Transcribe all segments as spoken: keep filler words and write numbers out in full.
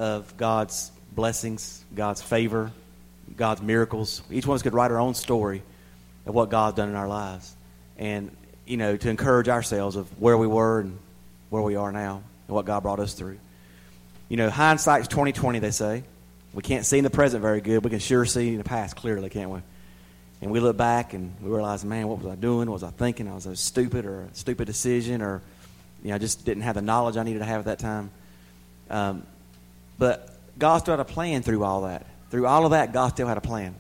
of God's blessings, God's favor, God's miracles. Each one of us could write our own story of what God's done in our lives. And, you know, to encourage ourselves of where we were and where we are now and what God brought us through. You know, hindsight's twenty twenty, they say. We can't see in the present very good. We can sure see in the past clearly, can't we? And we look back and we realize, man, what was I doing? What was I thinking? I was a stupid or a stupid decision, or, you know, I just didn't have the knowledge I needed to have at that time. Um, but God still had a plan through all that. Through all of that, God still had a plan.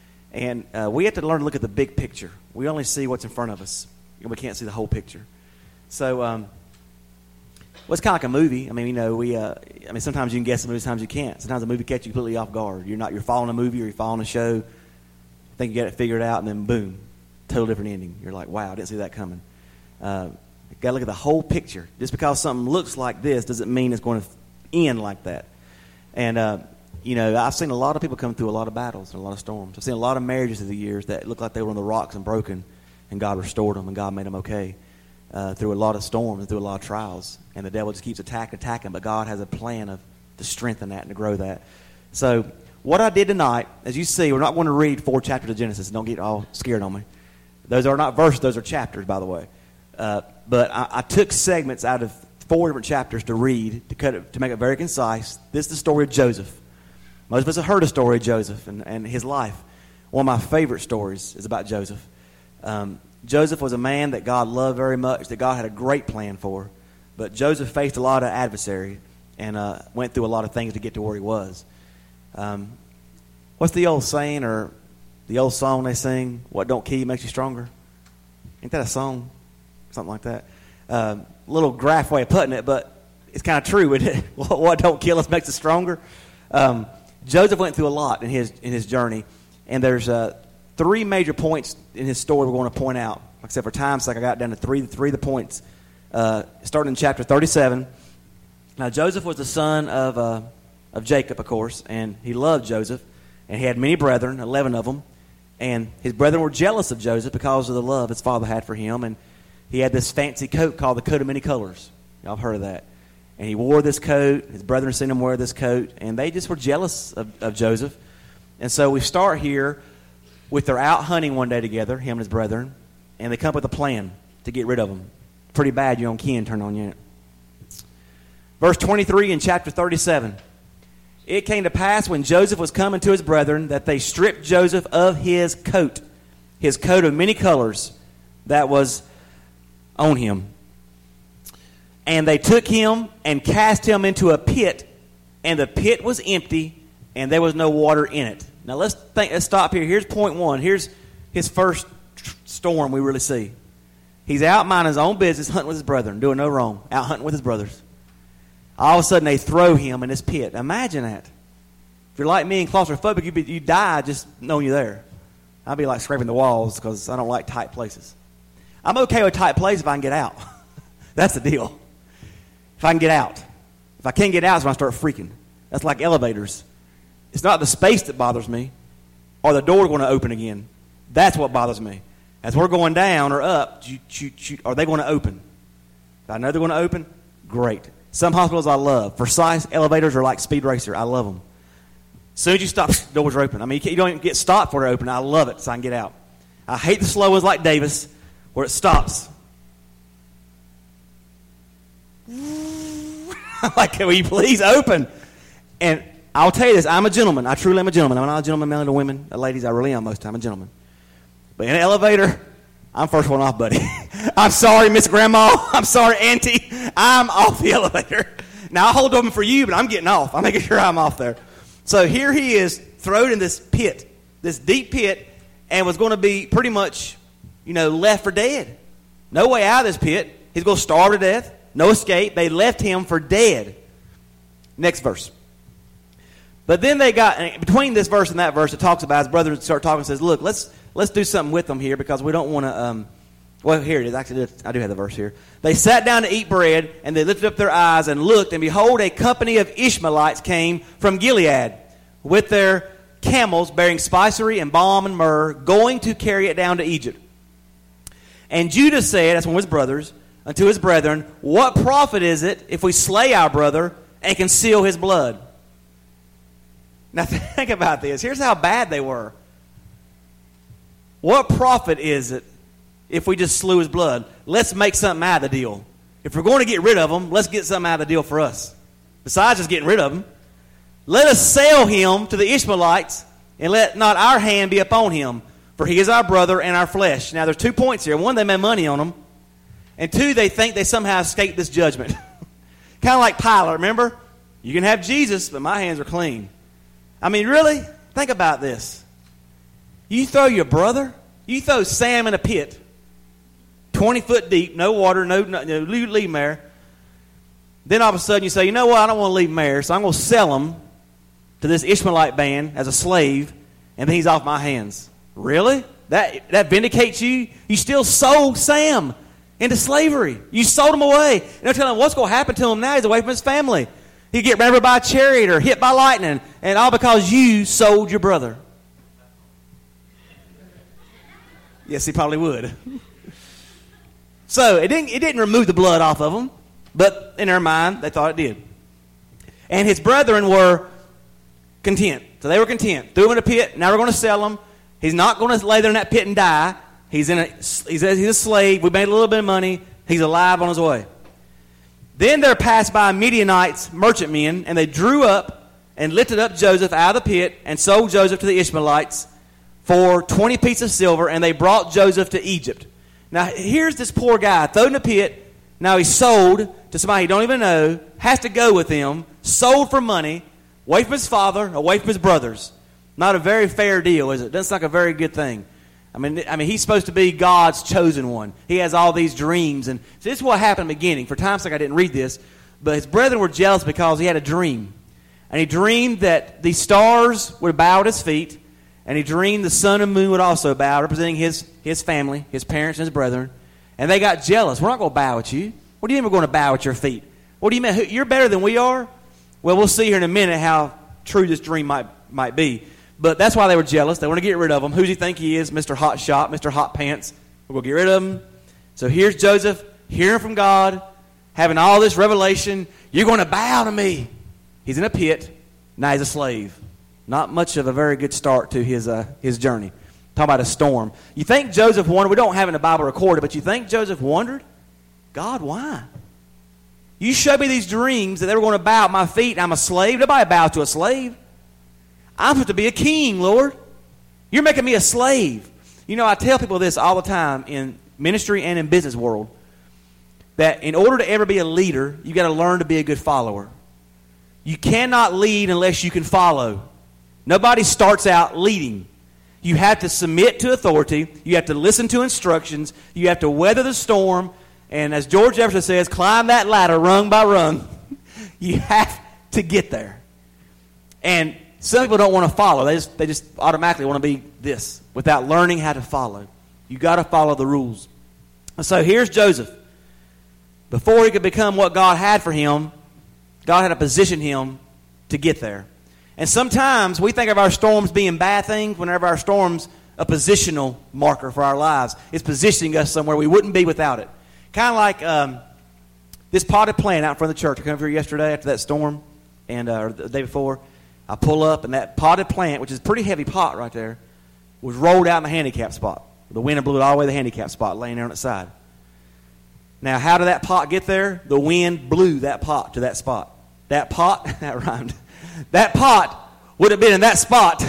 And uh, we have to learn to look at the big picture. We only see what's in front of us, and we can't see the whole picture. So, um, well, it's kind of like a movie. I mean, you know, we. Uh, I mean, sometimes you can guess a movie, sometimes you can't. Sometimes a movie catches you completely off guard. You're not. You're following a movie or you're following a show. Think you got it figured out, and then boom, total different ending. You're like, wow, I didn't see that coming. Uh, you got to look at the whole picture. Just because something looks like this doesn't mean it's going to end like that. And uh, you know, I've seen a lot of people come through a lot of battles and a lot of storms. I've seen a lot of marriages through the years that looked like they were on the rocks and broken, and God restored them, and God made them okay uh, through a lot of storms and through a lot of trials. And the devil just keeps attacking, attacking, but God has a plan of to strengthen that and to grow that. So what I did tonight, as you see, we're not going to read four chapters of Genesis. Don't get all scared on me. Those are not verses; those are chapters, by the way. Uh, but I, I took segments out of four different chapters to read to cut it, to make it very concise. This is the story of Joseph. Most of us have heard the story of Joseph and, and his life. One of my favorite stories is about Joseph. Um, Joseph was a man that God loved very much, that God had a great plan for. But Joseph faced a lot of adversary and uh, went through a lot of things to get to where he was. Um, what's the old saying or the old song they sing? What don't kill you makes you stronger. Ain't that a song? Something like that. A uh, little graph way of putting it, but it's kind of true, isn't it? What don't kill us makes us stronger. Um, Joseph went through a lot in his in his journey, and there's uh, three major points in his story we're going to point out. Like I said, for time's sake, I got down to three three of the points. Uh, starting in chapter thirty-seven. Now Joseph was the son of uh, of Jacob, of course, and he loved Joseph, and he had many brethren, eleven of them, and his brethren were jealous of Joseph because of the love his father had for him, and he had this fancy coat called the coat of many colors. Y'all have heard of that. And he wore this coat. His brethren seen him wear this coat, and they just were jealous of, of Joseph. And so we start here with they're out hunting one day together, him and his brethren, and they come up with a plan to get rid of him. Pretty bad your own kin turned on you. Verse twenty-three in chapter thirty-seven. It came to pass when Joseph was coming to his brethren that they stripped Joseph of his coat, his coat of many colors that was on him. And they took him and cast him into a pit, and the pit was empty, and there was no water in it. Now let's think. Let's stop here. Here's point one. Here's his first storm we really see. He's out minding his own business, hunting with his brethren, doing no wrong, out hunting with his brothers. All of a sudden, they throw him in this pit. Imagine that. If you're like me and claustrophobic, you'd, be, you'd die just knowing you're there. I'd be like scraping the walls because I don't like tight places. I'm okay with tight places if I can get out. That's the deal. If I can get out. If I can't get out, it's when I start freaking. That's like elevators. It's not the space that bothers me or the door going to open again. That's what bothers me. As we're going down or up, are they going to open? If I know they're going to open, great. Some hospitals I love. Versailles elevators are like Speed Racer. I love them. As soon as you stop, doors are open. I mean, you, you don't even get stopped for it open. I love it so I can get out. I hate the slow ones like Davis where it stops. Like, will you please open? And I'll tell you this, I'm a gentleman. I truly am a gentleman. I'm not a gentleman mainly to women. Uh, ladies, I really am most of the time a gentleman. But in an elevator, I'm first one off, buddy. I'm sorry, Miss Grandma. I'm sorry, Auntie. I'm off the elevator. Now, I'll hold open for you, but I'm getting off. I'm making sure I'm off there. So here he is, thrown in this pit, this deep pit, and was going to be pretty much, you know, left for dead. No way out of this pit. He's going to starve to death. No escape. They left him for dead. Next verse. But then they got, between this verse and that verse, it talks about, his brothers start talking and says, look, let's let's do something with them here because we don't want to, um, well, here it is. Actually, I do have the verse here. They sat down to eat bread, and they lifted up their eyes and looked, and behold, a company of Ishmaelites came from Gilead with their camels bearing spicery and balm and myrrh, going to carry it down to Egypt. And Judah said, that's one of his brothers, unto his brethren, what profit is it if we slay our brother and conceal his blood? Now think about this. Here's how bad they were. What profit is it if we just slew his blood? Let's make something out of the deal. If we're going to get rid of him, let's get something out of the deal for us. Besides just getting rid of him, let us sell him to the Ishmaelites, and let not our hand be upon him, for he is our brother and our flesh. Now there's two points here. One, they made money on him. And two, they think they somehow escaped this judgment. Kind of like Pilate, remember? You can have Jesus, but my hands are clean. I mean, really? Think about this. You throw your brother, you throw Sam in a pit, twenty foot deep, no water, no, no, no leave him there. Then all of a sudden you say, you know what, I don't want to leave him there, so I'm going to sell him to this Ishmaelite band as a slave, and then he's off my hands. Really? That that vindicates you? You still sold Sam into slavery. You sold him away. And they're telling him what's going to happen to him now. He's away from his family. He'd get ran over by a chariot or hit by lightning, and all because you sold your brother. Yes, he probably would. So it didn't, it didn't remove the blood off of him, but in their mind, they thought it did. And his brethren were content. So they were content. Threw him in a pit. Now we're going to sell him. He's not going to lay there in that pit and die. He's in a, he's a, he's a slave. We made a little bit of money. He's alive on his way. Then there passed by Midianites, merchantmen, and they drew up and lifted up Joseph out of the pit and sold Joseph to the Ishmaelites for twenty pieces of silver, and they brought Joseph to Egypt. Now, here's this poor guy thrown in a pit. Now he's sold to somebody he don't even know, has to go with him, sold for money, away from his father, away from his brothers. Not a very fair deal, is it? Doesn't sound like a very good thing. I mean, I mean, he's supposed to be God's chosen one. He has all these dreams. And so this is what happened in the beginning. For time's sake, I didn't read this. But his brethren were jealous because he had a dream. And he dreamed that the stars would bow at his feet. And he dreamed the sun and moon would also bow, representing his, his family, his parents and his brethren. And they got jealous. We're not going to bow at you. What do you mean we're going to bow at your feet? What do you mean? You're better than we are? Well, we'll see here in a minute how true this dream might, might be. But that's why they were jealous. They want to get rid of him. Who does he think he is? Mister Hot Shot, Mister Hot Pants. We're going to get rid of him. So here's Joseph hearing from God, having all this revelation. You're going to bow to me. He's in a pit. Now he's a slave. Not much of a very good start to his uh, his journey. Talk about a storm. You think Joseph wondered? We don't have it in the Bible recorded, but you think Joseph wondered? God, why? You showed me these dreams that they were going to bow at my feet, and I'm a slave. Nobody bows to a slave. I'm supposed to be a king, Lord. You're making me a slave. You know, I tell people this all the time in ministry and in business world, that in order to ever be a leader, you got to learn to be a good follower. You cannot lead unless you can follow. Nobody starts out leading. You have to submit to authority. You have to listen to instructions. You have to weather the storm. And as George Jefferson says, climb that ladder rung by rung. You have to get there. And some people don't want to follow. They just, they just automatically want to be this without learning how to follow. You got to follow the rules. So here's Joseph. Before he could become what God had for him, God had to position him to get there. And sometimes we think of our storms being bad things whenever our storm's a positional marker for our lives. It's positioning us somewhere we wouldn't be without it. Kind of like um, this potted plant out in front of the church. I came over here yesterday after that storm, and uh, or the day before. I pull up, and that potted plant, which is a pretty heavy pot right there, was rolled out in the handicap spot. The wind blew it all the way to the handicap spot, laying there on its side. Now, how did that pot get there? The wind blew that pot to that spot. That pot, that rhymed. That pot would have been in that spot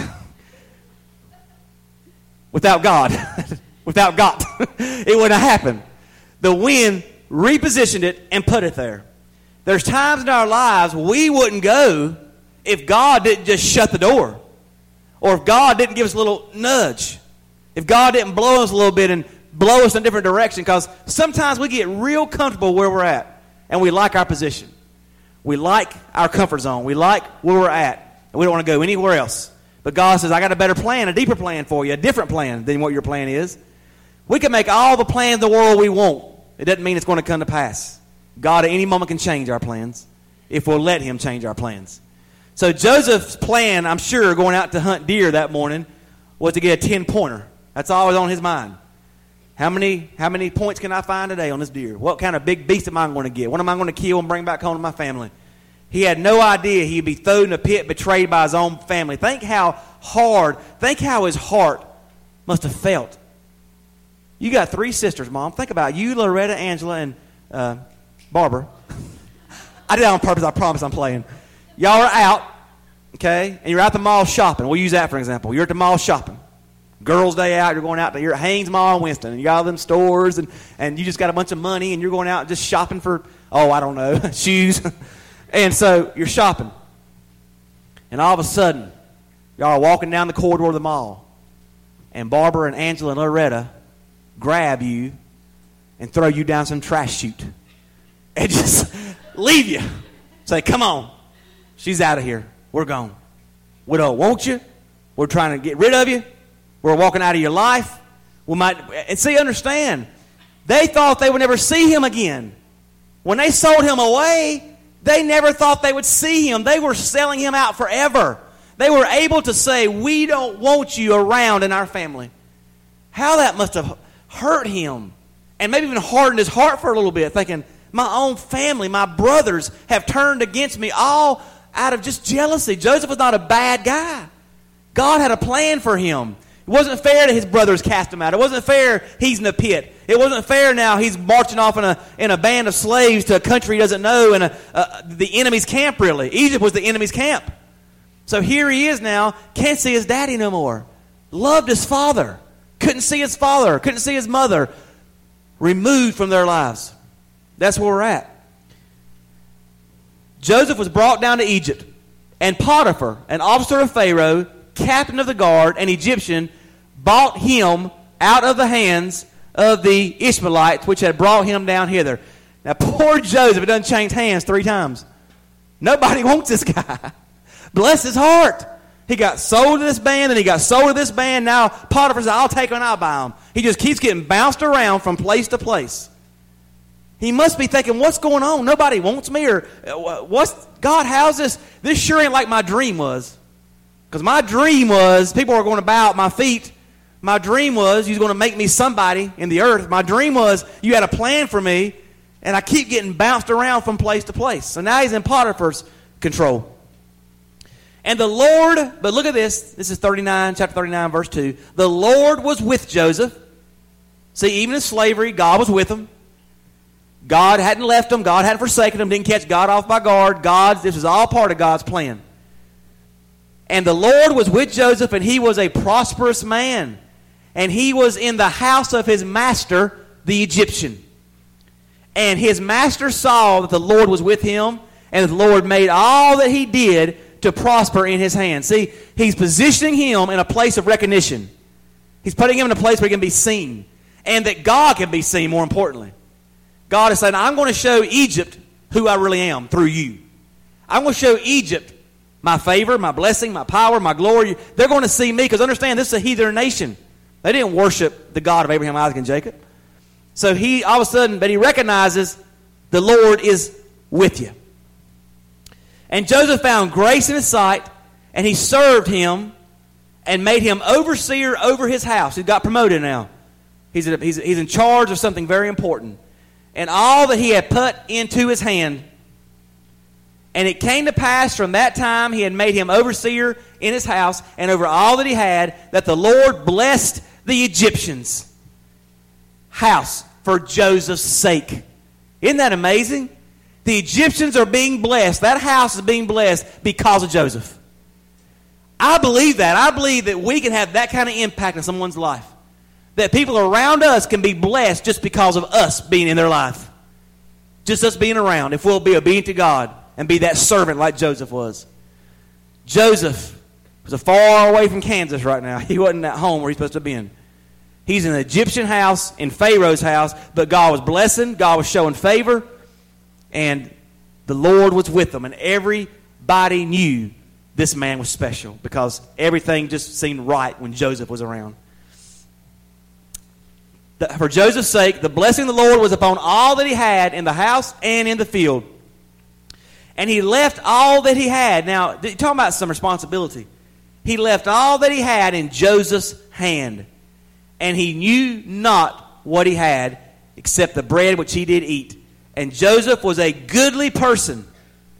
without God. Without God. It wouldn't have happened. The wind repositioned it and put it there. There's times in our lives we wouldn't go if God didn't just shut the door. Or if God didn't give us a little nudge. If God didn't blow us a little bit and blow us in a different direction. Because sometimes we get real comfortable where we're at. And we like our position. We like our comfort zone. We like where we're at. And we don't want to go anywhere else. But God says, I got a better plan, a deeper plan for you, a different plan than what your plan is. We can make all the plans in the world we want. It doesn't mean it's going to come to pass. God at any moment can change our plans if we'll let him change our plans. So Joseph's plan, I'm sure, going out to hunt deer that morning was to get a ten-pointer. That's always on his mind. How many, how many points can I find today on this deer? What kind of big beast am I going to get? What am I going to kill and bring back home to my family? He had no idea he'd be thrown in a pit, betrayed by his own family. Think how hard, think how his heart must have felt. You got three sisters, Mom. Think about it. You, Loretta, Angela, and uh, Barbara. I did that on purpose. I promise I'm playing. Y'all are out, okay, and you're at the mall shopping. We'll use that for an example. You're at the mall shopping. Girls' day out, you're going out to, you're at Haynes Mall in Winston, and you got all them stores, and, and you just got a bunch of money, and you're going out just shopping for, oh, I don't know, shoes. And so you're shopping. And all of a sudden, y'all are walking down the corridor of the mall, and Barbara and Angela and Loretta grab you and throw you down some trash chute and just leave you. Say, come on. She's out of here. We're gone. We don't want you. We're trying to get rid of you. We're walking out of your life. We might, and see, understand, they thought they would never see him again. When they sold him away, they never thought they would see him. They were selling him out forever. They were able to say, we don't want you around in our family. How that must have hurt him, and maybe even hardened his heart for a little bit, thinking, my own family, my brothers have turned against me all out of just jealousy. Joseph was not a bad guy. God had a plan for him. It wasn't fair that his brothers cast him out. It wasn't fair he's in the pit. It wasn't fair now he's marching off in a in a band of slaves to a country he doesn't know, and a, uh, the enemy's camp, really. Egypt was the enemy's camp. So here he is now, can't see his daddy no more. Loved his father. Couldn't see his father. Couldn't see his mother. Removed from their lives. That's where we're at. Joseph was brought down to Egypt, and Potiphar, an officer of Pharaoh, captain of the guard, an Egyptian, bought him out of the hands of the Ishmaelites, which had brought him down hither. Now, poor Joseph, it done changed hands three times. Nobody wants this guy. Bless his heart. He got sold to this band, and he got sold to this band. Now, Potiphar said, I'll take him and I'll buy him. He just keeps getting bounced around from place to place. He must be thinking, what's going on? Nobody wants me, or what's, God, how's this? This sure ain't like my dream was. Because my dream was people were going to bow at my feet. My dream was you was going to make me somebody in the earth. My dream was you had a plan for me, and I keep getting bounced around from place to place. So now he's in Potiphar's control. And the Lord, but look at this. This is thirty-nine, chapter thirty-nine, verse two. The Lord was with Joseph. See, even in slavery, God was with him. God hadn't left him. God hadn't forsaken him. Didn't catch God off by guard. God, this was all part of God's plan. And the Lord was with Joseph, and he was a prosperous man. And he was in the house of his master, the Egyptian. And his master saw that the Lord was with him, and the Lord made all that he did to prosper in his hand. See, he's positioning him in a place of recognition. He's putting him in a place where he can be seen. And that God can be seen, more importantly. God is saying, I'm going to show Egypt who I really am through you. I'm going to show Egypt my favor, my blessing, my power, my glory. They're going to see me, because understand, this is a heathen nation. They didn't worship the God of Abraham, Isaac, and Jacob. So he, all of a sudden, but he recognizes the Lord is with you. And Joseph found grace in his sight, and he served him and made him overseer over his house. He got promoted now. He's, a, he's, he's in charge of something very important. And all that he had put into his hand. And it came to pass from that time he had made him overseer in his house and over all that he had, that the Lord blessed the Egyptians' house for Joseph's sake. Isn't that amazing? The Egyptians are being blessed. That house is being blessed because of Joseph. I believe that. I believe that we can have that kind of impact in someone's life. That people around us can be blessed just because of us being in their life. Just us being around, if we'll be obedient to God and be that servant like Joseph was. Joseph was far away from Kansas right now. He wasn't at home where he's supposed to be in. He's in an Egyptian house, in Pharaoh's house, but God was blessing, God was showing favor, and the Lord was with them. And everybody knew this man was special because everything just seemed right when Joseph was around. For Joseph's sake, the blessing of the Lord was upon all that he had in the house and in the field. And he left all that he had. Now, talking about some responsibility. He left all that he had in Joseph's hand. And he knew not what he had except the bread which he did eat. And Joseph was a goodly person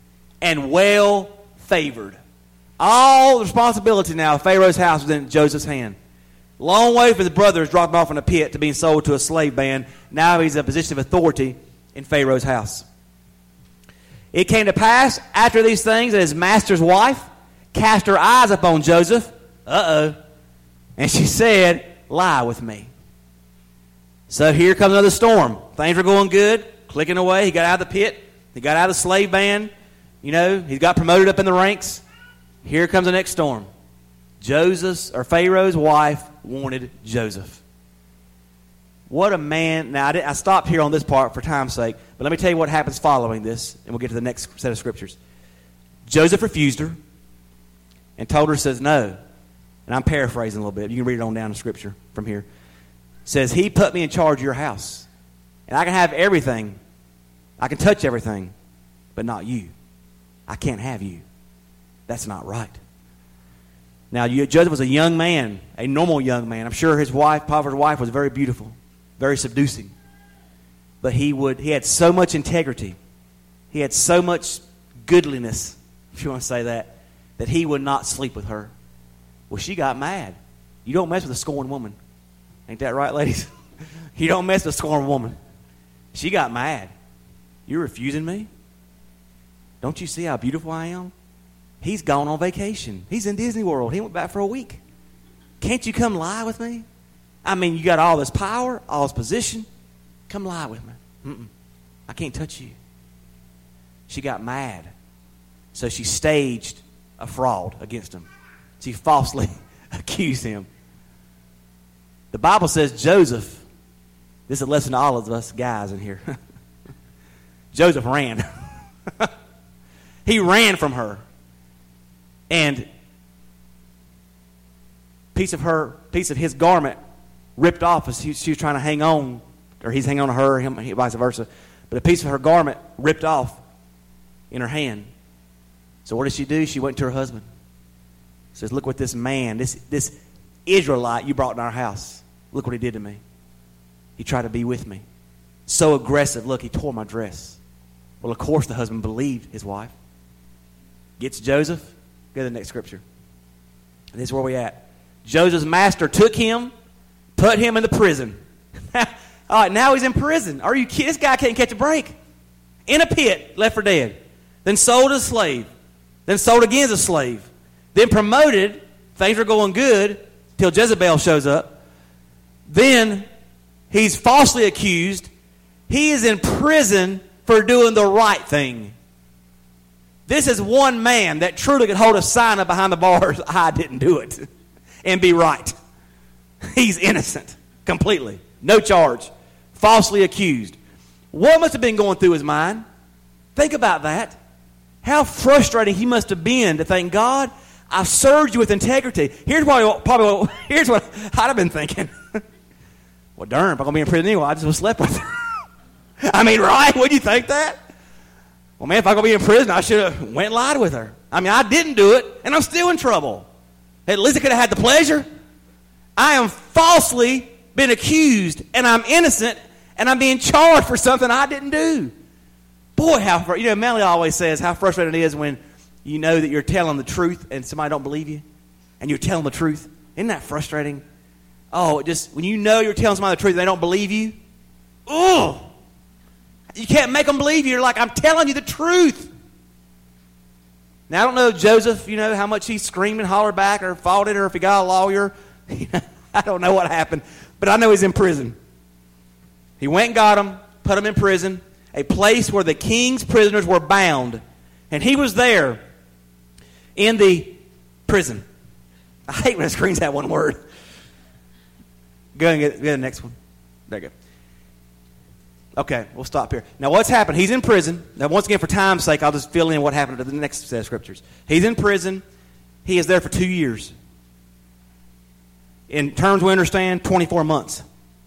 and well favored. All the responsibility now of Pharaoh's house was in Joseph's hand. Long way for the brothers dropped him off in a pit to being sold to a slave band. Now he's in a position of authority in Pharaoh's house. It came to pass after these things that his master's wife cast her eyes upon Joseph. Uh-oh. And she said, lie with me. So here comes another storm. Things were going good, clicking away. He got out of the pit. He got out of the slave band. You know, he got promoted up in the ranks. Here comes the next storm. Joseph's, or Pharaoh's wife wanted Joseph. What a man. Now, I, did, I stopped here on this part for time's sake, but let me tell you what happens following this, and we'll get to the next set of scriptures. Joseph refused her and told her, says, no. And I'm paraphrasing a little bit. You can read it on down in scripture from here. Says, he put me in charge of your house, and I can have everything. I can touch everything, but not you. I can't have you. That's not right. Now, Joseph was a young man, a normal young man. I'm sure his wife, Potiphar's wife, was very beautiful, very seducing. But he would, he had so much integrity. He had so much goodliness, if you want to say that, that he would not sleep with her. Well, she got mad. You don't mess with a scorned woman. Ain't that right, ladies? You don't mess with a scorned woman. She got mad. You're refusing me? Don't you see how beautiful I am? He's gone on vacation. He's in Disney World. He went back for a week. Can't you come lie with me? I mean, you got all this power, all this position. Come lie with me. Mm-mm. I can't touch you. She got mad. So she staged a fraud against him. She falsely accused him. The Bible says Joseph, this is a lesson to all of us guys in here. Joseph ran. He ran from her. And piece of her, piece of his garment ripped off as she, she was trying to hang on, or he's hanging on to her, him, vice versa. But a piece of her garment ripped off in her hand. So what did she do? She went to her husband. Says, look what this man, this, this Israelite you brought in our house, look what he did to me. He tried to be with me. So aggressive. Look, he tore my dress. Well, of course the husband believed his wife. Gets Joseph. Go to the next scripture. And this is where we at. Joseph's master took him, put him in the prison. All right, now he's in prison. Are you kidding? This guy can't catch a break. In a pit, left for dead. Then sold as a slave. Then sold again as a slave. Then promoted. Things are going good till Jezebel shows up. Then he's falsely accused. He is in prison for doing the right thing. This is one man that truly could hold a sign up behind the bars, I didn't do it, and be right. He's innocent, completely. No charge. Falsely accused. What must have been going through his mind? Think about that. How frustrating he must have been to think, God, I've served you with integrity. Here's what, probably, here's what I'd have been thinking. Well, darn, if I'm going to be in prison anyway, I just slept with her. I mean, right? Wouldn't you think that? Well, man, if I'm going to be in prison, I should have went and lied with her. I mean, I didn't do it, and I'm still in trouble. At least I could have had the pleasure. I am falsely been accused, and I'm innocent, and I'm being charged for something I didn't do. Boy, how, you know, Melanie always says how frustrating it is when you know that you're telling the truth and somebody don't believe you, and you're telling the truth. Isn't that frustrating? Oh, it just, when you know you're telling somebody the truth and they don't believe you, oh, you can't make them believe you. You're like, I'm telling you the truth. Now, I don't know Joseph, you know, how much he screamed and hollered back or fought it, or if he got a lawyer. I don't know what happened, but I know he's in prison. He went and got him, put him in prison, a place where the king's prisoners were bound. And he was there in the prison. I hate when it screens that one word. Go ahead and get, get the next one. There you go. Okay, we'll stop here. Now, what's happened? He's in prison. Now, once again, for time's sake, I'll just fill in what happened to the next set of scriptures. He's in prison. He is there for two years. In terms we understand, twenty-four months.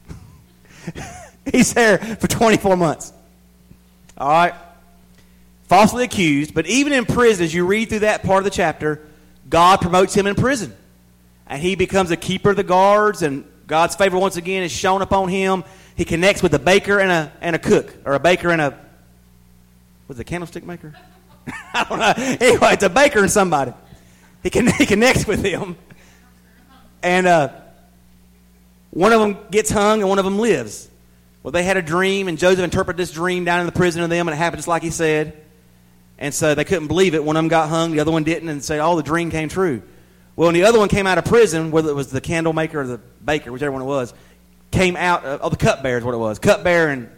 He's there for twenty-four months. All right. Falsely accused, but even in prison, as you read through that part of the chapter, God promotes him in prison. And he becomes a keeper of the guards, and God's favor once again is shown upon him. He connects with a baker and a and a cook, or a baker and a, what's it, a candlestick maker? I don't know. Anyway, it's a baker and somebody. He can he connects with him, and uh, one of them gets hung and one of them lives. Well, they had a dream, and Joseph interpreted this dream down in the prison of them, and it happened just like he said. And so they couldn't believe it. One of them got hung, the other one didn't, and say, "Oh, the dream came true." Well, when the other one came out of prison, whether it was the candle maker or the baker, whichever one it was, came out. Uh, oh, the cupbearer is what it was. Cupbearer and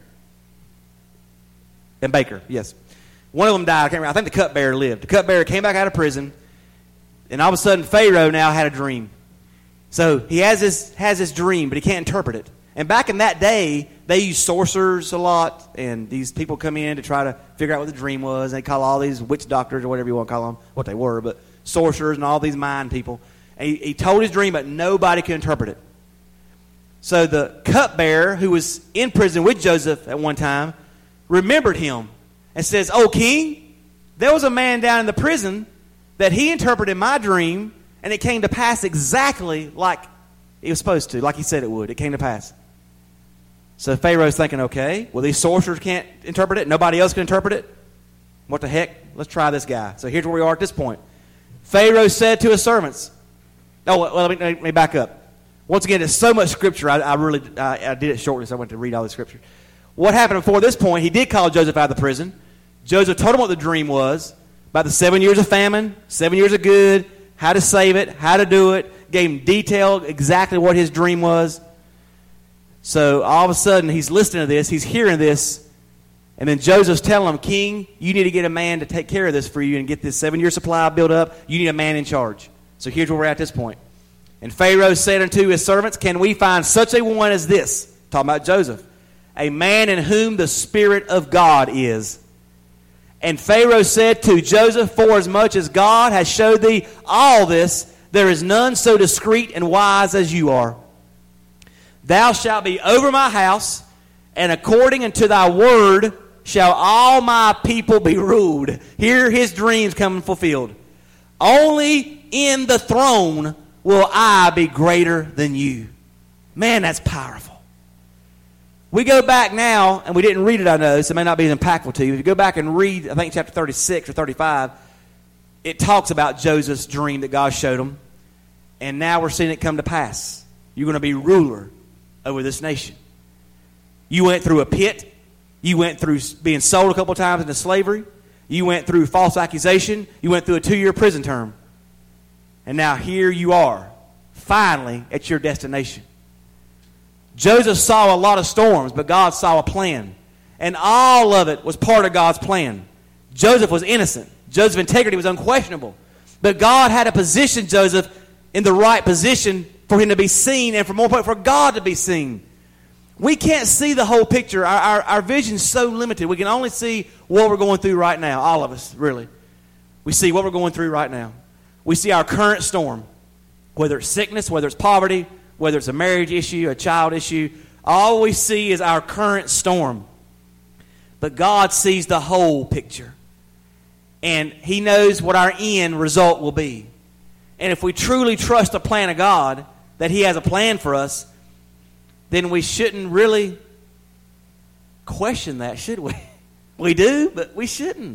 and baker, yes. One of them died. I can't remember. I think the cupbearer lived. The cupbearer came back out of prison. And all of a sudden, Pharaoh now had a dream. So he has this has this dream, but he can't interpret it. And back in that day, they used sorcerers a lot, and these people come in to try to figure out what the dream was. And they call all these witch doctors or whatever you want to call them, what they were, but sorcerers and all these mind people. And he, he told his dream, but nobody could interpret it. So the cupbearer, who was in prison with Joseph at one time, remembered him and says, "Oh, king, there was a man down in the prison that he interpreted my dream, and it came to pass exactly like it was supposed to, like he said it would. It came to pass." So Pharaoh's thinking, okay, well, these sorcerers can't interpret it. Nobody else can interpret it. What the heck? Let's try this guy. So here's where we are at this point. Pharaoh said to his servants, oh, well, let me, let me back up. Once again, there's so much scripture. I, I really I, I did it shortly, so I went to read all the scripture. What happened before this point, he did call Joseph out of the prison. Joseph told him what the dream was. About the seven years of famine, seven years of good, how to save it, how to do it, gave him detail exactly what his dream was. So all of a sudden, he's listening to this, he's hearing this, and then Joseph's telling him, "King, you need to get a man to take care of this for you and get this seven-year supply built up. You need a man in charge." So here's where we're at this point. And Pharaoh said unto his servants, "Can we find such a one as this?" Talking about Joseph. "A man in whom the Spirit of God is." And Pharaoh said to Joseph, "Forasmuch as God has showed thee all this, there is none so discreet and wise as you are. Thou shalt be over my house, and according unto thy word shall all my people be ruled." Here his dreams come fulfilled. "Only in the throne will I be greater than you." Man, that's powerful. We go back now, and we didn't read it, I know, so it may not be as impactful to you. If you go back and read, I think chapter thirty-six or thirty-five, it talks about Joseph's dream that God showed him. And now we're seeing it come to pass. You're going to be ruler over this nation. You went through a pit. You went through being sold a couple times into slavery. You went through false accusation. You went through a two-year prison term. And now here you are, finally at your destination. Joseph saw a lot of storms, but God saw a plan. And all of it was part of God's plan. Joseph was innocent. Joseph's integrity was unquestionable. But God had to position Joseph in the right position for him to be seen, and for more important, for God to be seen. We can't see the whole picture. Our, our, our vision's so limited. We can only see what we're going through right now. All of us, really. We see what we're going through right now. We see our current storm. Whether it's sickness, whether it's poverty, whether it's a marriage issue, a child issue, all we see is our current storm. But God sees the whole picture. And He knows what our end result will be. And if we truly trust the plan of God, that He has a plan for us, then we shouldn't really question that, should we? We do, but we shouldn't.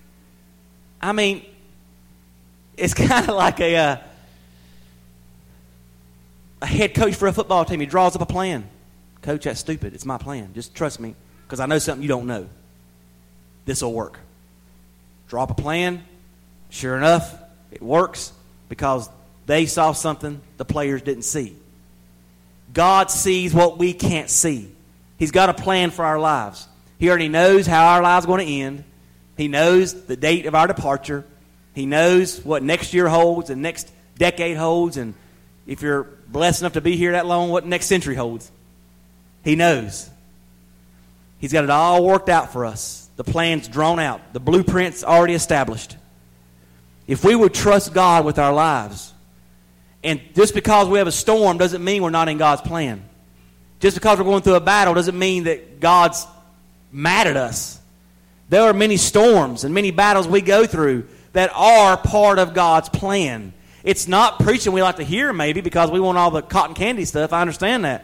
I mean, it's kind of like a... Uh, A head coach for a football team, he draws up a plan. "Coach, that's stupid. It's my plan. Just trust me, because I know something you don't know. This will work." Draw up a plan. Sure enough, it works because they saw something the players didn't see. God sees what we can't see. He's got a plan for our lives. He already knows how our lives are going to end. He knows the date of our departure. He knows what next year holds and next decade holds, and if you're blessed enough to be here that long, what next century holds. He knows. He's got it all worked out for us. The plan's drawn out. The blueprint's already established. If we would trust God with our lives, and just because we have a storm doesn't mean we're not in God's plan. Just because we're going through a battle doesn't mean that God's mad at us. There are many storms and many battles we go through that are part of God's plan. It's not preaching we like to hear, maybe, because we want all the cotton candy stuff. I understand that.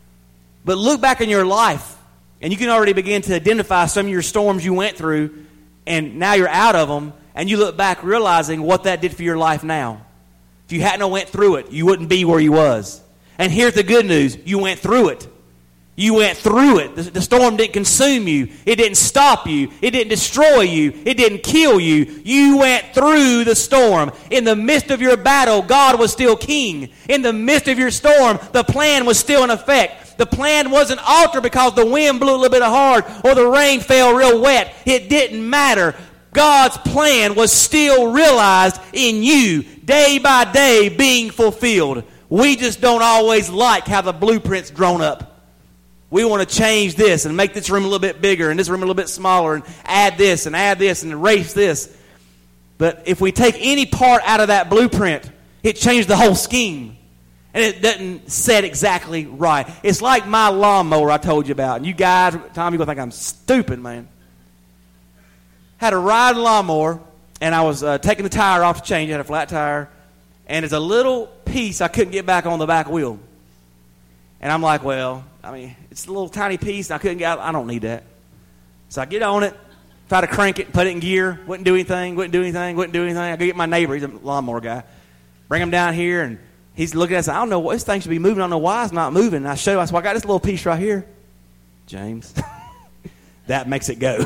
But look back in your life, and you can already begin to identify some of your storms you went through And now you're out of them, and you look back realizing what that did for your life now. If you hadn't went through it, you wouldn't be where you was. And here's the good news. You went through it. You went through it. The, the storm didn't consume you. It didn't stop you. It didn't destroy you. It didn't kill you. You went through the storm. In the midst of your battle, God was still king. In the midst of your storm, the plan was still in effect. The plan wasn't altered because the wind blew a little bit hard or the rain fell real wet. It didn't matter. God's plan was still realized in you, day by day being fulfilled. We just don't always like how the blueprint's drawn up. We want to change this and make this room a little bit bigger and this room a little bit smaller and add this and add this and erase this. But if we take any part out of that blueprint, it changed the whole scheme. And it doesn't set exactly right. It's like my lawnmower I told you about. And you guys, Tom, you're going to think I'm stupid, man. Had a ride lawnmower, and I was uh, taking the tire off to change it. I had a flat tire. And there's a little piece I couldn't get back on the back wheel. And I'm like, well, I mean, it's a little tiny piece. And I couldn't get out. I don't need that. So I get on it, try to crank it, put it in gear. Wouldn't do anything, wouldn't do anything, wouldn't do anything. I go get my neighbor. He's a lawnmower guy. Bring him down here, and he's looking at us. I don't know what this thing should be moving. I don't know why it's not moving. And I show him. I said, well, I got this little piece right here. James, that makes it go.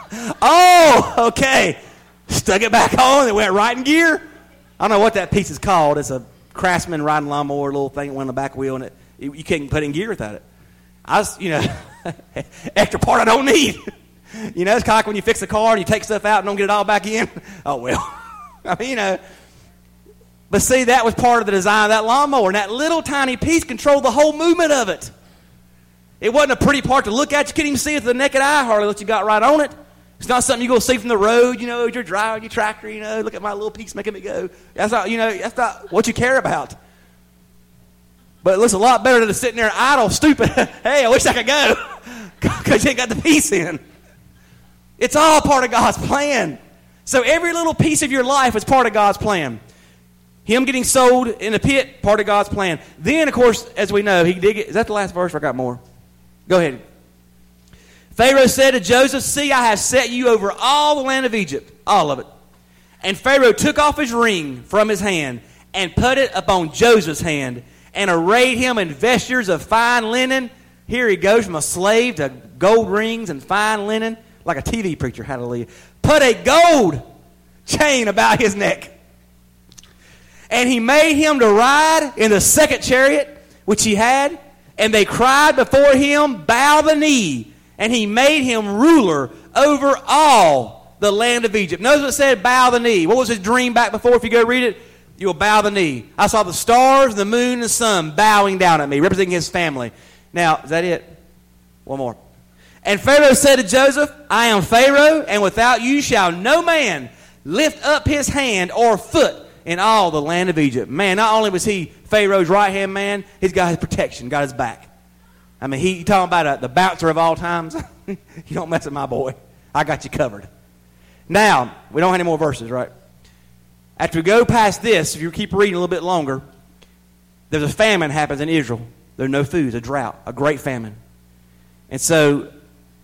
Oh, okay. Stuck it back on. It went right in gear. I don't know what that piece is called. It's a Craftsman riding lawnmower, little thing that went on the back wheel, and it you, you can't put it in gear without it. I was, you know, extra part I don't need. You know, it's kind of like when you fix a car and you take stuff out and don't get it all back in. Oh, well. I mean, you know. But see, that was part of the design of that lawnmower, and that little tiny piece controlled the whole movement of it. It wasn't a pretty part to look at. You couldn't even see it with the naked eye hardly unless you got right on it. It's not something you're going to see from the road, you know, as you're driving your tractor, you know, look at my little piece making me go. That's not, you know, that's not what you care about. But it looks a lot better than sitting there idle, stupid. Hey, I wish I could go because you ain't got the piece in. It's all part of God's plan. So every little piece of your life is part of God's plan. Him getting sold in a pit, part of God's plan. Then, of course, as we know, he did get, is that the last verse or I got more? Go ahead. Pharaoh said to Joseph, see, I have set you over all the land of Egypt, all of it. And Pharaoh took off his ring from his hand and put it upon Joseph's hand and arrayed him in vestures of fine linen. Here he goes from a slave to gold rings and fine linen, like a T V preacher, hallelujah. Put a gold chain about his neck. And he made him to ride in the second chariot which he had, and they cried before him, bow the knee. And he made him ruler over all the land of Egypt. Notice what it said, bow the knee. What was his dream back before? If you go read it, you will bow the knee. I saw the stars, the moon, and the sun bowing down at me, representing his family. Now, is that it? One more. And Pharaoh said to Joseph, I am Pharaoh, and without you shall no man lift up his hand or foot in all the land of Egypt. Man, not only was he Pharaoh's right-hand man, he's got his protection, got his back. I mean, he talking about a, the bouncer of all times. You don't mess with my boy. I got you covered. Now, we don't have any more verses, right? After we go past this, if you keep reading a little bit longer, there's a famine happens in Israel. There's no food, a drought, a great famine. And so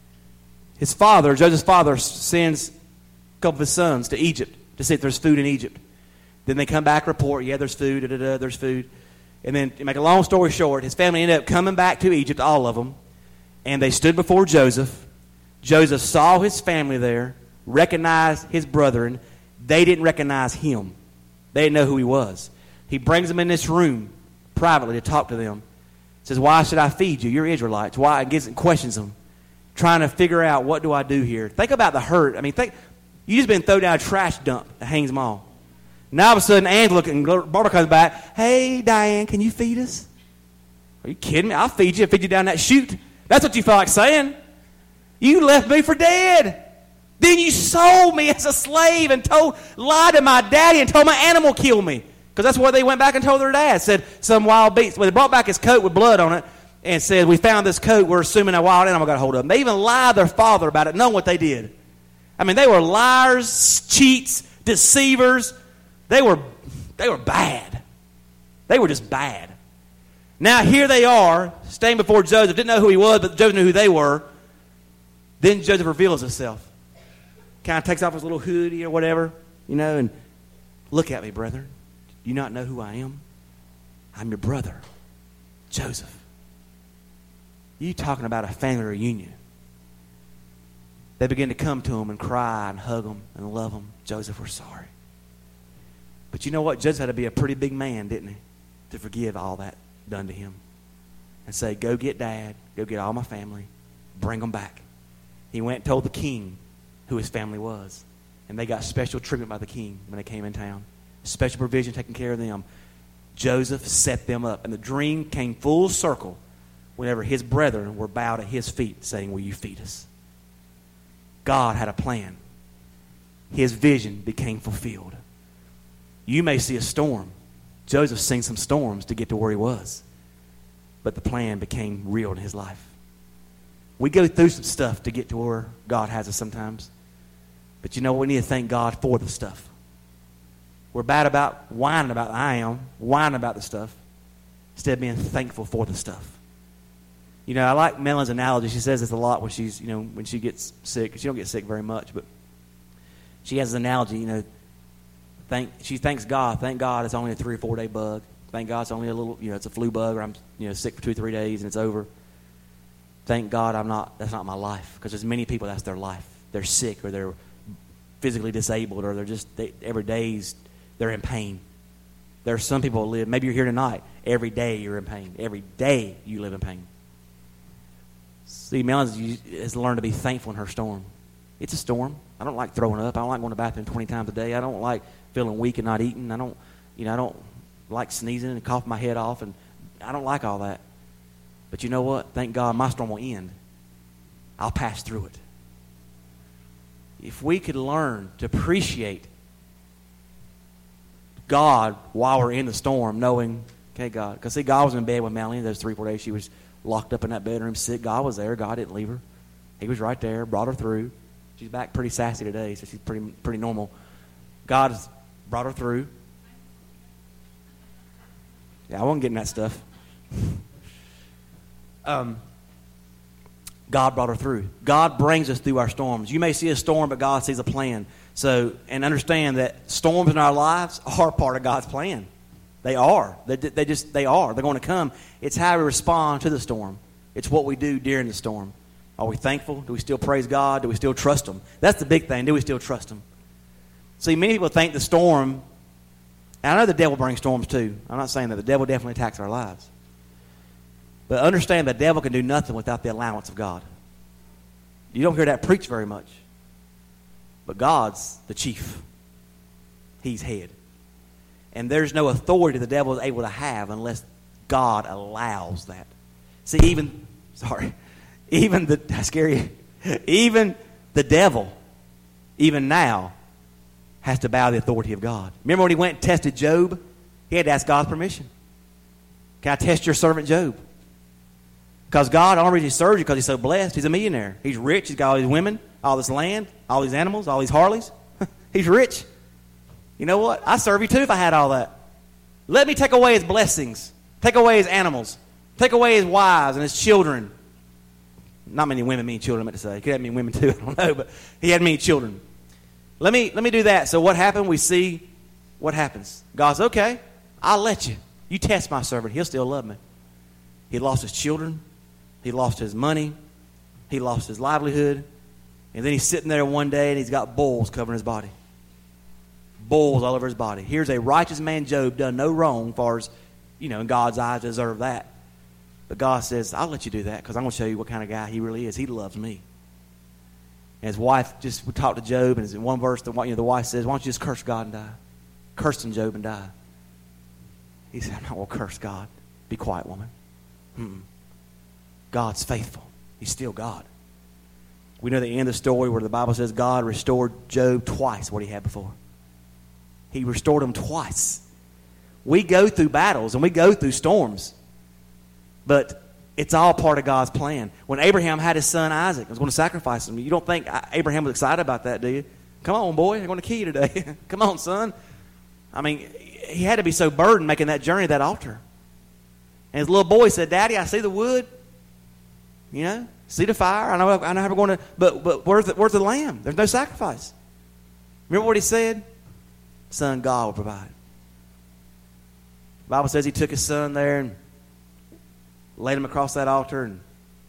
his father, Joseph's father, sends a couple of his sons to Egypt to see if there's food in Egypt. Then they come back, report, yeah, there's food, da, da, da, there's food. And then, to make a long story short, his family ended up coming back to Egypt, all of them, and they stood before Joseph. Joseph saw his family there, recognized his brethren. They didn't recognize him. They didn't know who he was. He brings them in this room privately to talk to them. Says, why should I feed you? You're Israelites. Why? And gives and questions them, trying to figure out, what do I do here? Think about the hurt. I mean, think you just been thrown down a trash dump at Haynes Mall. Now all of a sudden, Anne's looking, Barbara comes back. Hey, Diane, can you feed us? Are you kidding me? I'll feed you. I'll feed you down that chute. That's what you felt like saying. You left me for dead. Then you sold me as a slave and told, lied to my daddy and told my animal kill me. Because that's what they went back and told their dad. Said some wild beast. Well, they brought back his coat with blood on it and said, we found this coat. We're assuming a wild animal got a hold of him. They even lied to their father about it, knowing what they did. I mean, they were liars, cheats, deceivers. They were, they were bad. They were just bad. Now here they are, standing before Joseph. Didn't know who he was, but Joseph knew who they were. Then Joseph reveals himself. kind of takes off his little hoodie or whatever, you know, and look at me, brethren. Do you not know who I am? I'm your brother, Joseph. You talking about a family reunion. They begin to come to him and cry and hug him and love him. Joseph, we're sorry. But you know what? Joseph had to be a pretty big man, didn't he? To forgive all that done to him. And say, go get Dad. Go get all my family. Bring them back. He went and told the king who his family was. And they got special treatment by the king when they came in town. Special provision taking care of them. Joseph set them up. And the dream came full circle whenever his brethren were bowed at his feet saying, will you feed us? God had a plan. His vision became fulfilled. You may see a storm. Joseph seen some storms to get to where he was. But the plan became real in his life. We go through some stuff to get to where God has us sometimes. But you know what? We need to thank God for the stuff. We're bad about whining about I am, whining about the stuff, instead of being thankful for the stuff. You know, I like Melon's analogy. She says this a lot when she's, you know, when she gets sick. She don't get sick very much, but she has an analogy, you know, thank she thanks God. Thank God it's only a three or four day bug. Thank God it's only a little, you know, it's a flu bug, or I'm, you know, sick for two or three days and it's over. Thank God I'm not, that's not my life. Because there's many people that's their life. They're sick, or they're physically disabled, or they're just, they, every day's, they're in pain. There are some people who live, maybe you're here tonight, every day you're in pain. Every day you live in pain. See, Melanie has learned to be thankful in her storm. It's a storm. I don't like throwing up. I don't like going to the bathroom twenty times a day. I don't like feeling weak and not eating. I don't, you know, I don't like sneezing and coughing my head off, and I don't like all that. But you know what? Thank God my storm will end. I'll pass through it. If we could learn to appreciate God while we're in the storm, knowing, okay, God, because see, God was in bed with Melanie those three, four days. She was locked up in that bedroom sick. God was there. God didn't leave her. He was right there, brought her through. She's back pretty sassy today, so she's pretty pretty normal. God has brought her through. Yeah, I wasn't getting that stuff. um, God brought her through. God brings us through our storms. You may see a storm, but God sees a plan. So, and understand that storms in our lives are part of God's plan. They are. They, they just, they are. They're going to come. It's how we respond to the storm. It's what we do during the storm. Are we thankful? Do we still praise God? Do we still trust Him? That's the big thing. Do we still trust Him? See, many people think the storm, and I know the devil brings storms too. I'm not saying that. The devil definitely attacks our lives. But understand the devil can do nothing without the allowance of God. You don't hear that preached very much. But God's the chief. He's head. And there's no authority the devil is able to have unless God allows that. See, even, sorry, even the, that's scary, even the devil, even now, has to bow the authority of God. Remember when he went and tested Job? He had to ask God's permission. Can I test your servant Job? Because God only reason he serves you because he's so blessed. He's a millionaire. He's rich. He's got all these women, all this land, all these animals, all these Harleys. He's rich. You know what? I serve you too if I had all that. Let me take away his blessings. Take away his animals. Take away his wives and his children. Not many women mean children, I meant to say. He could have many women too, I don't know. But he had many children. Let me, let me do that. So what happened? We see what happens. God's, okay, I'll let you. You test my servant. He'll still love me. He lost his children. He lost his money. He lost his livelihood. And then he's sitting there one day and he's got bulls covering his body. Bulls all over his body. Here's a righteous man, Job, done no wrong as far as, you know, in God's eyes deserve that. But God says, I'll let you do that because I'm going to show you what kind of guy he really is. He loves me. And his wife just would talk to Job, and in one verse, the, you know, the wife says, why don't you just curse God and die? Curse in Job and die. He said, I'm not going to curse God. Be quiet, woman. Mm-mm. God's faithful. He's still God. We know the end of the story where the Bible says God restored Job twice what he had before. He restored him twice. We go through battles and we go through storms. But it's all part of God's plan. When Abraham had his son Isaac, was going to sacrifice him. You don't think Abraham was excited about that, do you? Come on, boy. I'm going to kill you today. Come on, son. I mean, he had to be so burdened making that journey to that altar. And his little boy said, Daddy, I see the wood. You know, see the fire. I know, I know how we're going to, but, but where's the, where's the lamb? There's no sacrifice. Remember what he said? Son, God will provide. The Bible says he took his son there and laid him across that altar and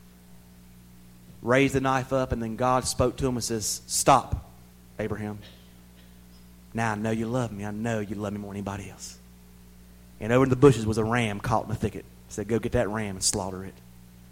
raised the knife up, and then God spoke to him and says, stop, Abraham. Now I know you love me. I know you love me more than anybody else. And over in the bushes was a ram caught in the thicket. He said, go get that ram and slaughter it.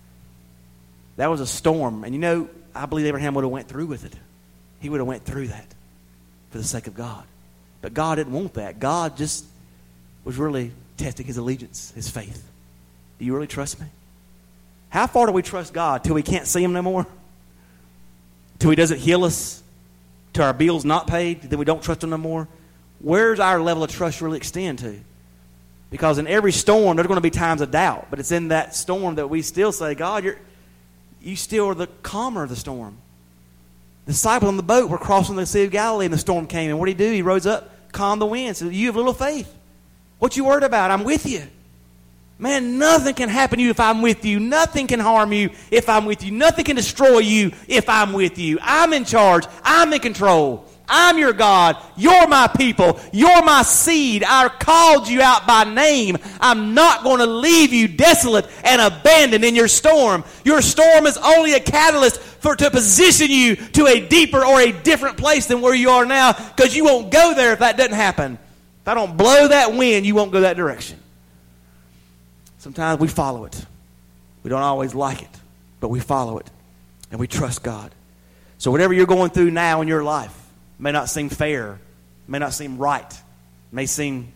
That was a storm. And you know, I believe Abraham would have went through with it. He would have went through that for the sake of God. But God didn't want that. God just was really testing his allegiance, his faith. Do you really trust me? How far do we trust God? Till we can't see him no more? Till he doesn't heal us? Till our bill's not paid? Then we don't trust him no more? Where's our level of trust really extend to? Because in every storm, there's going to be times of doubt. But it's in that storm that we still say, God, you're, you still are the calmer of the storm. The disciples on the boat were crossing the Sea of Galilee and the storm came. And what did he do? He rose up, calmed the wind, said, you have little faith. What you worried about? I'm with you. Man, nothing can happen to you if I'm with you. Nothing can harm you if I'm with you. Nothing can destroy you if I'm with you. I'm in charge. I'm in control. I'm your God. You're my people. You're my seed. I called you out by name. I'm not going to leave you desolate and abandoned in your storm. Your storm is only a catalyst for to position you to a deeper or a different place than where you are now, because you won't go there if that doesn't happen. If I don't blow that wind, you won't go that direction. Sometimes we follow it. We don't always like it, but we follow it, and we trust God. So whatever you're going through now in your life may not seem fair, may not seem right, may seem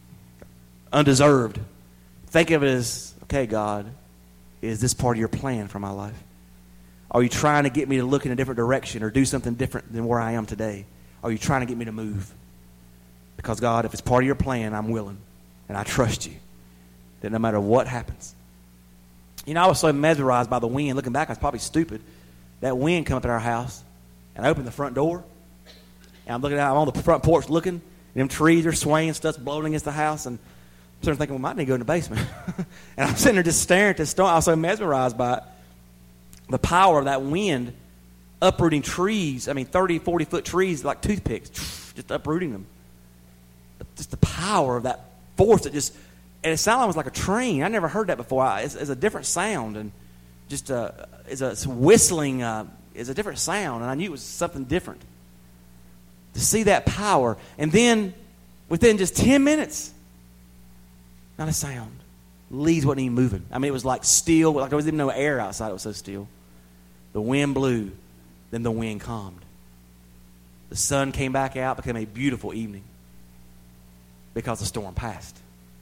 undeserved. Think of it as, okay, God, is this part of your plan for my life? Are you trying to get me to look in a different direction or do something different than where I am today? Are you trying to get me to move? Because, God, if it's part of your plan, I'm willing, and I trust you. That no matter what happens. You know, I was so mesmerized by the wind. Looking back, I was probably stupid. That wind come up at our house, and I opened the front door, and I'm looking out. I'm on the front porch looking, and them trees are swaying, stuff's blowing against the house, and I'm sort of thinking, well, I might need to go in the basement. And I'm sitting there just staring at this storm. I was so mesmerized by it. The power of that wind uprooting trees. I mean, thirty, forty-foot trees like toothpicks, just uprooting them. Just the power of that force that just... And it sounded almost like a train. I never heard that before. It's, it's a different sound, and just uh, it's a it's whistling. Uh, is a different sound, and I knew it was something different. To see that power, and then within just ten minutes, not a sound. Leaves wasn't even moving. I mean, it was like still. Like there was even no air outside. It was so still. The wind blew, then the wind calmed. The sun came back out. Became a beautiful evening because the storm passed.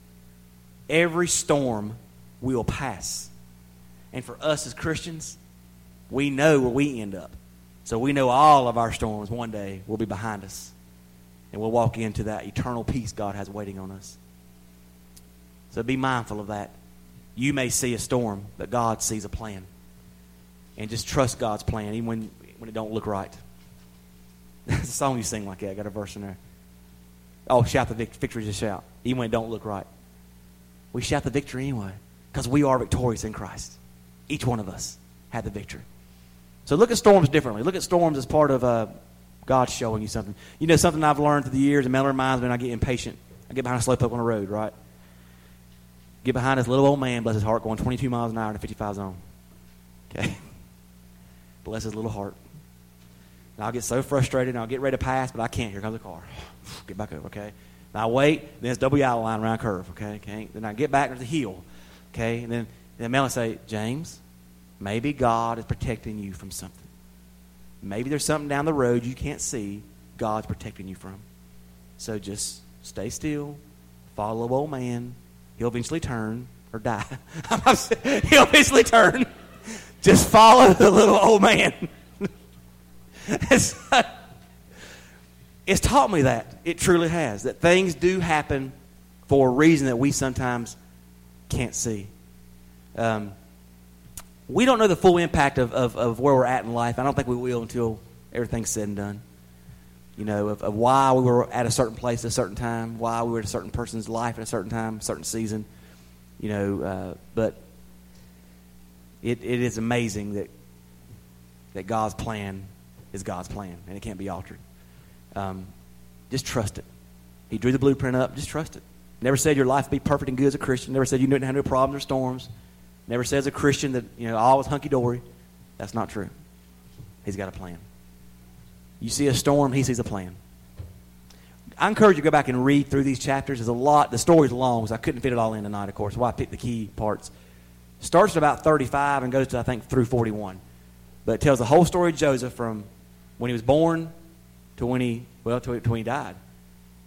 Every storm will pass. And for us as Christians, we know where we end up. So we know all of our storms one day will be behind us. And we'll walk into that eternal peace God has waiting on us. So be mindful of that. You may see a storm, but God sees a plan. And just trust God's plan, even when, when it don't look right. That's a song you sing like that. I got a verse in there. Oh, shout the vic- victory, just shout. Even when it don't look right. We shout the victory anyway, because we are victorious in Christ. Each one of us had the victory. So look at storms differently. Look at storms as part of uh, God showing you something. You know, something I've learned through the years, and Mel reminds me when I get impatient. I get behind a slowpoke on the road, right? Get behind this little old man, bless his heart, going twenty-two miles an hour in a fifty-five zone. Okay? Bless his little heart. And I'll get so frustrated, and I'll get ready to pass, but I can't. Here comes the car. Get back over, okay? And I wait, then it's double yellow line around a curve, okay? okay? Then I get back to the hill, okay? And then, then Mel will say, James, maybe God is protecting you from something. Maybe there's something down the road you can't see God's protecting you from. So just stay still, follow the old man. He'll eventually turn or die. He'll eventually turn. Just follow the little old man. It's, it's taught me that. It truly has. That things do happen for a reason that we sometimes can't see. Um, we don't know the full impact of, of, of where we're at in life. I don't think we will until everything's said and done. You know, of, of why we were at a certain place at a certain time, why we were at a certain person's life at a certain time, certain season. You know, uh, but it it is amazing that that God's plan is God's plan, and it can't be altered. Um, Just trust it. He drew the blueprint up. Just trust it. Never said your life would be perfect and good as a Christian. Never said you didn't have no problems or storms. Never said as a Christian that, you know, all was hunky-dory. That's not true. He's got a plan. You see a storm, he sees a plan. I encourage you to go back and read through these chapters. There's a lot. The story's long, so I couldn't fit it all in tonight, of course. Why I picked the key parts. Starts at about thirty-five and goes to, I think, through forty-one. But it tells the whole story of Joseph from when he was born to when he, well, to, to when he died.